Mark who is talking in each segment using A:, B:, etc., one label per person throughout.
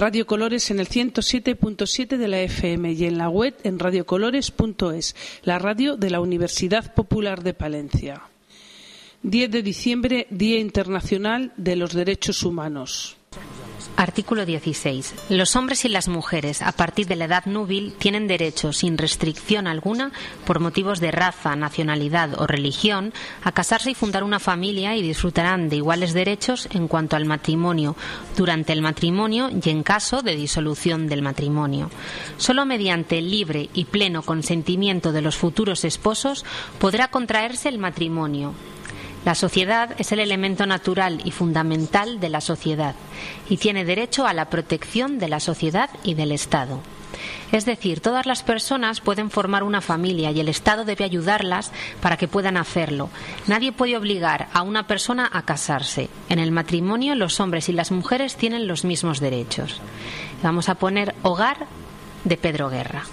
A: Radio Colores en el 107.7 de la FM y en la web en radiocolores.es, la radio de la Universidad Popular de Palencia. 10 de diciembre, Día Internacional de los Derechos Humanos.
B: Artículo 16. Los hombres y las mujeres, a partir de la edad núbil, tienen derecho, sin restricción alguna, por motivos de raza, nacionalidad o religión, a casarse y fundar una familia y disfrutarán de iguales derechos en cuanto al matrimonio, durante el matrimonio y en caso de disolución del matrimonio. Solo mediante el libre y pleno consentimiento de los futuros esposos podrá contraerse el matrimonio. La sociedad es el elemento natural y fundamental de la sociedad y tiene derecho a la protección de la sociedad y del Estado. Es decir, todas las personas pueden formar una familia y el Estado debe ayudarlas para que puedan hacerlo. Nadie puede obligar a una persona a casarse. En el matrimonio, los hombres y las mujeres tienen los mismos derechos. Vamos a poner Hogar de Pedro Guerra.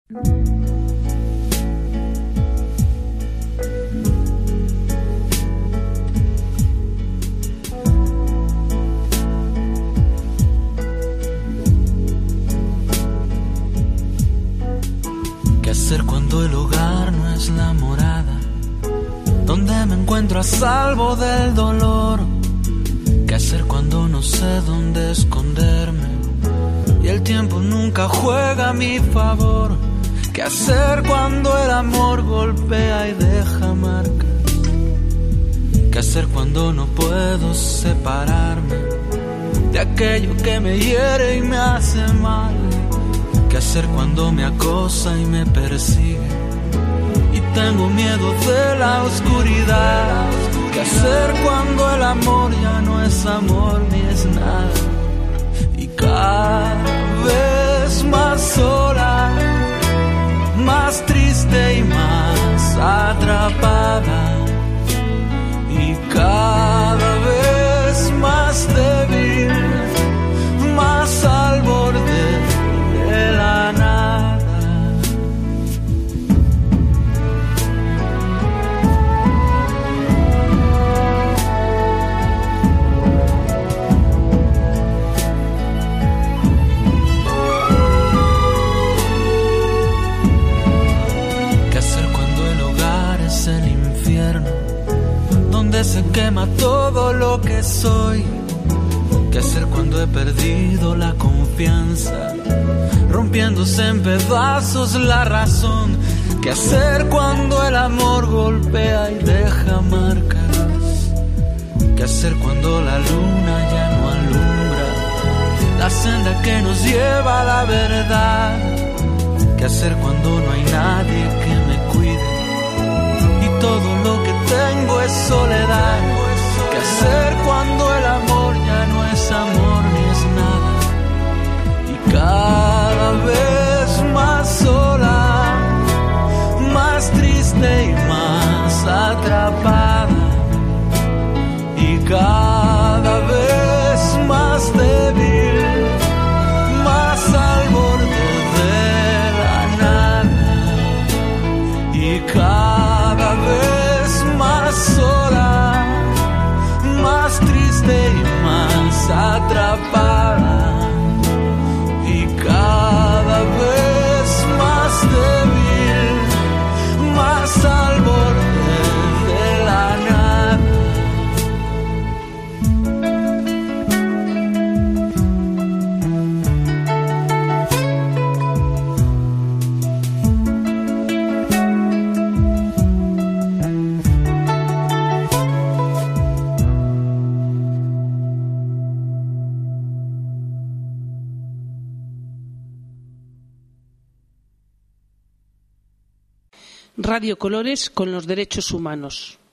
C: ¿Qué hacer cuando el hogar no es la morada donde me encuentro a salvo del dolor? ¿Qué hacer cuando no sé dónde esconderme y el tiempo nunca juega a mi favor? ¿Qué hacer cuando el amor golpea y deja marcas? ¿Qué hacer cuando no puedo separarme de aquello que me hiere y me hace mal? ¿Qué hacer cuando me acosa y me persigue y tengo miedo de la oscuridad? ¿Qué hacer cuando el amor ya no es amor ni es nada? Y cada vez más sola, más triste y más atrapada, y cada vez más débil, más al borde de la nada. ¿Qué hacer cuando el hogar es el infierno, donde se quema todo lo que soy? ¿Qué hacer cuando he perdido la confianza, rompiéndose en pedazos la razón? ¿Qué hacer cuando el amor golpea y deja marcas? ¿Qué hacer cuando la luna ya no alumbra la senda que nos lleva a la verdad? ¿Qué hacer cuando no hay nadie que me cuide y todo lo que tengo es soledad? ¿Qué hacer cuando el amor ya no es amor ni es nada? Y cada vez más sola, más triste y más atrapada, y cada vez más débil, más al borde de la nada, y cada vez más sola, más triste y más atrapada, y cada vez más débil, más al borde de la nada.
A: Radio Colores con los derechos humanos.